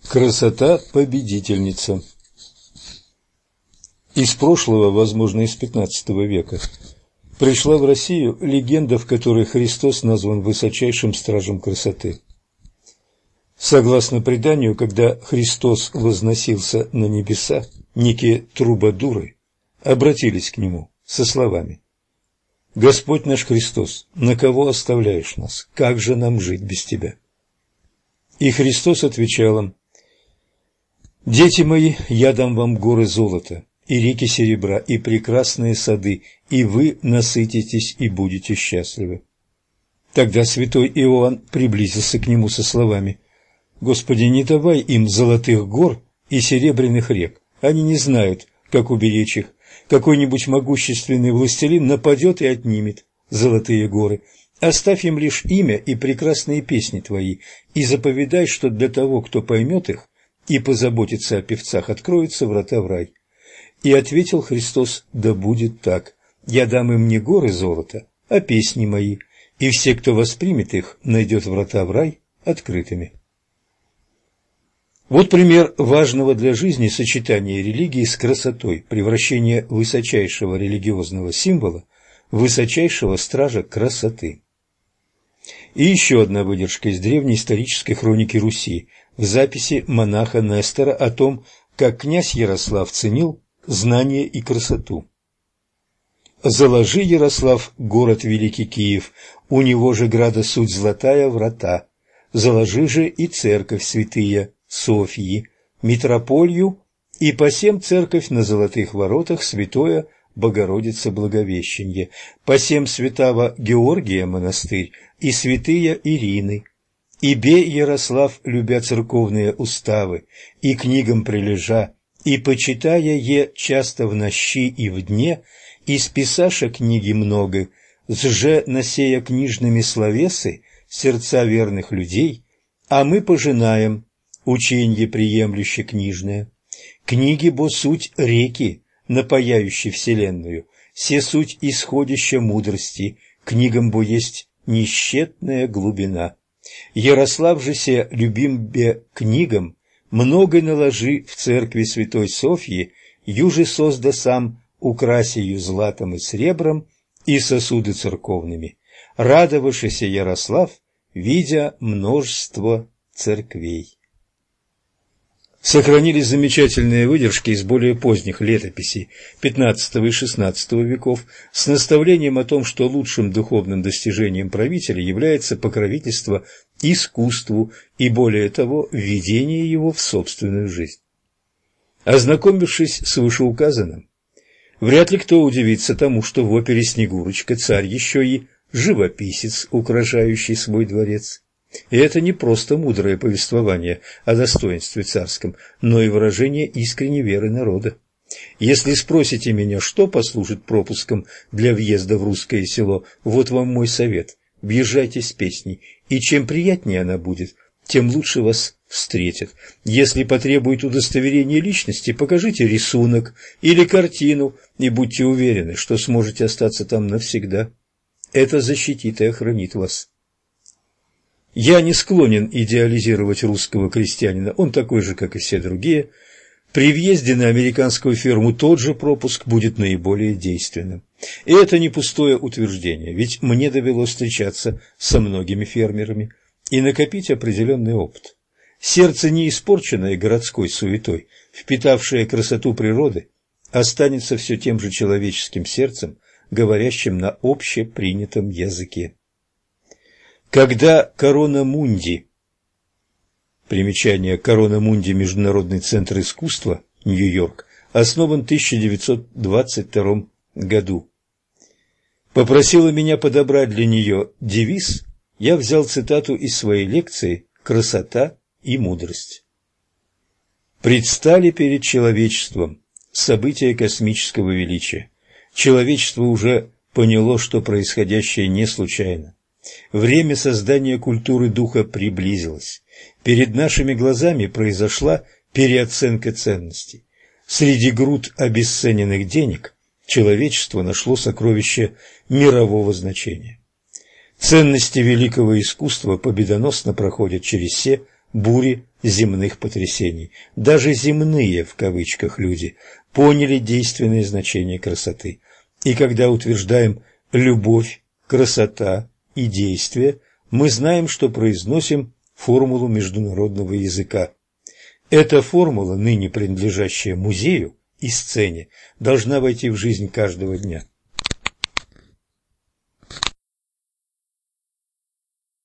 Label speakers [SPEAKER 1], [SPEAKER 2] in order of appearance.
[SPEAKER 1] Красота-победительница. Из прошлого, возможно, из XV века, пришла в Россию легенда, в которой Христос назван высочайшим стражем красоты. Согласно преданию, когда Христос возносился на небеса, некие трубадуры обратились к Нему со словами: «Господь наш Христос, на кого оставляешь нас? Как же нам жить без Тебя?» И Христос отвечал им: «Дети мои, я дам вам горы золота и реки серебра и прекрасные сады, и вы насытитесь и будете счастливы». Тогда святой Иоанн приблизился к нему со словами: «Господи, не давай им золотых гор и серебряных рек, они не знают, как уберечь их. Какой-нибудь могущественный властелин нападет и отнимет золотые горы. Оставь им лишь имя и прекрасные песни Твои, и заповедай, что для того, кто поймет их и позаботится о певцах, откроются врата в рай». И ответил Христос: «Да будет так. Я дам им не горы золота, а песни Мои, и все, кто воспримет их, найдет врата в рай открытыми». Вот пример важного для жизни сочетания религии с красотой, превращение высочайшего религиозного символа в высочайшего стража красоты. И еще одна выдержка из древней исторической хроники Руси, в записи монаха Нестора о том, как князь Ярослав ценил знание и красоту. «Заложи, Ярослав, город великий Киев, у него же града суть золотая врата. Заложи же и церковь святые Софьи, митрополию, и посем церковь на золотых воротах святое Богородице Благовещенье, посем святого Георгия монастырь и святые Ирины. И бе, Ярослав, любя церковные уставы, и книгам прилежа, и почитая е часто в нощи и в дне, и списаша книги много, сже насея книжными словесы сердца верных людей, а мы пожинаем ученье приемлюще книжное. Книги бо суть реки, напаяющей вселенную, се суть исходища мудрости, книгам бо есть несчетная глубина. Ярослав же се любим бе книгам, много наложи в церкви святой Софьи, юже созда сам украсию златом и сребром и сосуды церковными. Радовавшийся Ярослав, видя множество церквей». Сохранились замечательные выдержки из более поздних летописей XV и XVI веков с наставлением о том, что лучшим духовным достижением правителя является покровительство искусству и, более того, введение его в собственную жизнь. Ознакомившись с вышеуказанным, вряд ли кто удивится тому, что в опере «Снегурочка» царь еще и живописец, украшающий свой дворец. И это не просто мудрое повествование о достоинстве царском, но и выражение искренней веры народа. Если спросите меня, что послужит пропуском для въезда в русское село, вот вам мой совет: въезжайте с песней, и чем приятнее она будет, тем лучше вас встретят. Если потребует удостоверения личности, покажите рисунок или картину, и будьте уверены, что сможете остаться там навсегда. Это защитит и охранит вас. Я не склонен идеализировать русского крестьянина, он такой же, как и все другие. При въезде на американскую ферму тот же пропуск будет наиболее действенным. И это не пустое утверждение, ведь мне довелось встречаться со многими фермерами и накопить определенный опыт. Сердце, не испорченное городской суетой, впитавшее красоту природы, останется все тем же человеческим сердцем, говорящим на общепринятом языке. Когда Корона Мунди, примечание: Корона Мунди, Международный центр искусства, Нью-Йорк, основан в 1922 году, попросила меня подобрать для нее девиз, я взял цитату из своей лекции «Красота и мудрость». Предстали перед человечеством события космического величия. Человечество уже поняло, что происходящее не случайно. Время создания культуры духа приблизилось. Перед нашими глазами произошла переоценка ценностей. Среди груд обесцененных денег человечество нашло сокровище мирового значения. Ценности великого искусства победоносно проходят через все бури земных потрясений. Даже «земные» в кавычках люди поняли действенное значение красоты. И когда утверждаем «любовь», «красота» и «действие», мы знаем, что произносим формулу международного языка. Эта формула, ныне принадлежащая музею и сцене, должна войти в жизнь каждого дня.